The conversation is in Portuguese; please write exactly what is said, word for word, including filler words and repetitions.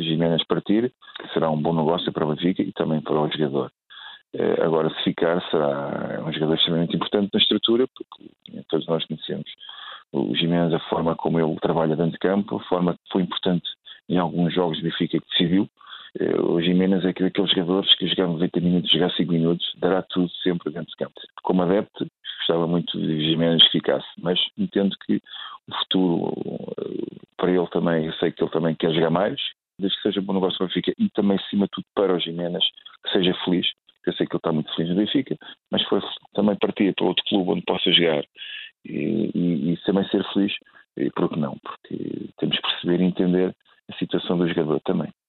Giménez partir, que será um bom negócio para o Benfica e também para o jogador. Agora, se ficar, será um jogador extremamente importante na estrutura, porque todos nós conhecemos o Giménez, a forma como ele trabalha dentro de campo, a forma que foi importante em alguns jogos do Benfica que decidiu. O Giménez é daqueles jogadores que jogar noventa minutos, jogar cinco minutos, dará tudo sempre dentro de campo. Como adepto, gostava muito de Giménez que ficasse, mas entendo que o futuro, para ele também, eu sei que ele também quer jogar mais, desde que seja bom negócio para o Benfica e também, acima de tudo, para o Giménez, que seja feliz. Eu sei que ele está muito feliz no Benfica, mas foi também partir para outro clube onde possa jogar e, e, e também ser feliz, e por que não? Porque temos que perceber e entender a situação do jogador também.